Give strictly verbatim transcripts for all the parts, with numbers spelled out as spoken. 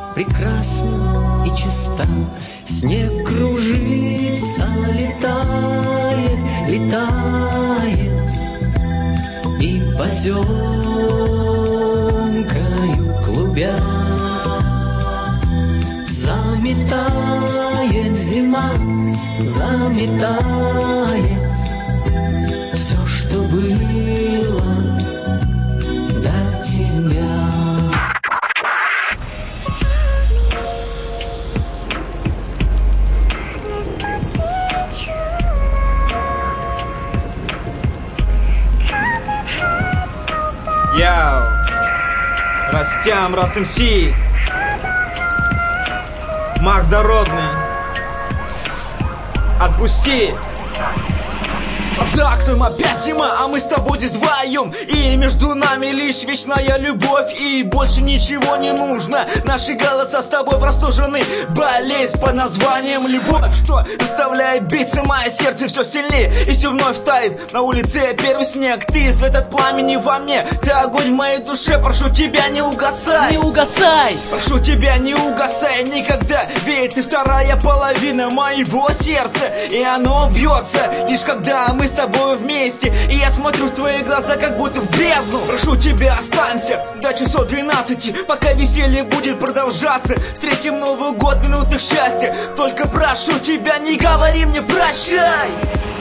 прекрасна и чиста. Снег кружится, летает, летает, и поземкою клубя заметает зима, заметает все, что было до тебя. Яу! Растям, Раст эм си! Макс Дородный! Отпусти! За окном опять зима, а мы с тобой здесь вдвоем. И между нами лишь вечная любовь, и больше ничего не нужно. Наши голоса с тобой простужены, болезнь под названием любовь, что заставляет биться мое сердце все сильнее, и все вновь тает. На улице первый снег, ты свет от пламени во мне, ты огонь в моей душе. Прошу тебя, не угасай, не угасай. Прошу тебя, не угасай никогда, ведь ты вторая половина моего сердца, и оно бьется лишь когда мы с тобой вместе. И я смотрю в твои глаза, как будто в бездну. Прошу тебя, останься до часов двенадцати, пока веселье будет продолжаться. Встретим Новый год в минутах счастья. Только прошу тебя, не говори мне прощай.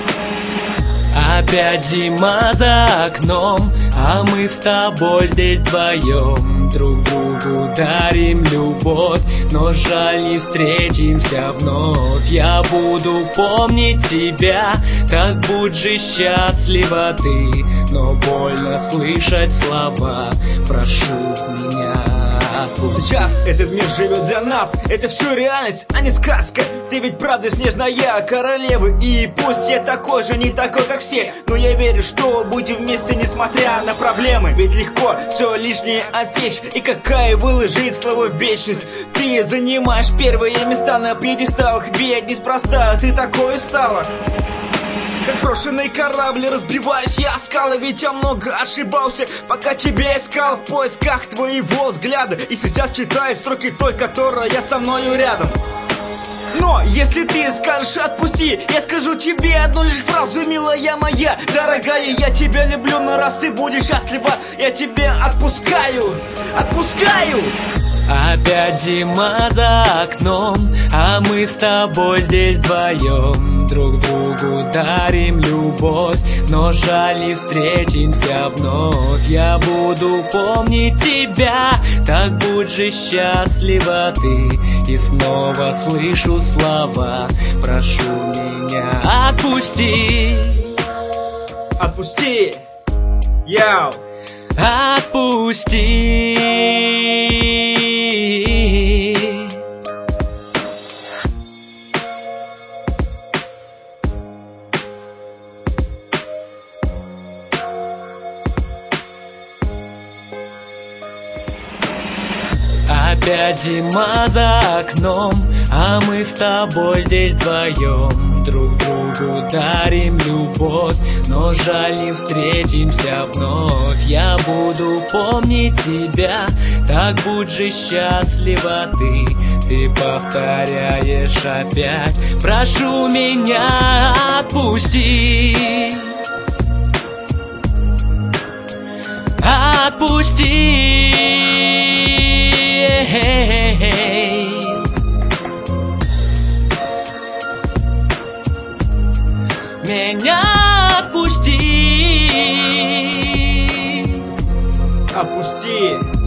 Опять зима за окном, а мы с тобой здесь вдвоем. Друг другу дарим любовь, но жаль, не встретимся вновь. Я буду помнить тебя, как будь же счастлива ты, но больно слышать слова «прошу меня». Сейчас этот мир живет для нас, это все реальность, а не сказка. Ты ведь правда снежная королева, и пусть я такой же, не такой как все, но я верю, что будем вместе, несмотря на проблемы. Ведь легко все лишнее отсечь, и какая выложить слово вечность. Ты занимаешь первые места на пьедесталах, ведь неспроста ты такой стала. Как брошенный корабль разбиваюсь я о скалы, ведь я много ошибался, пока тебя искал в поисках твоего взгляда. И сейчас читаю строки той, которая со мною рядом. Но если ты скажешь отпусти, я скажу тебе одну лишь фразу: милая моя, дорогая, я тебя люблю, но раз ты будешь счастлива, я тебя отпускаю, отпускаю. Опять зима за окном, а мы с тобой здесь вдвоем. Друг другу дарим любовь, но жаль, не встретимся вновь. Я буду помнить тебя, так будь же счастлива ты. И снова слышу слова «прошу меня, отпусти». Отпусти, яу. Отпусти. Опять зима за окном, а мы с тобой здесь вдвоем. Друг другу дарим любовь, но жаль, не встретимся вновь. Я буду помнить тебя, так будь же счастлива ты. Ты повторяешь опять «прошу меня, отпусти». Отпусти. Меня отпусти. Отпусти.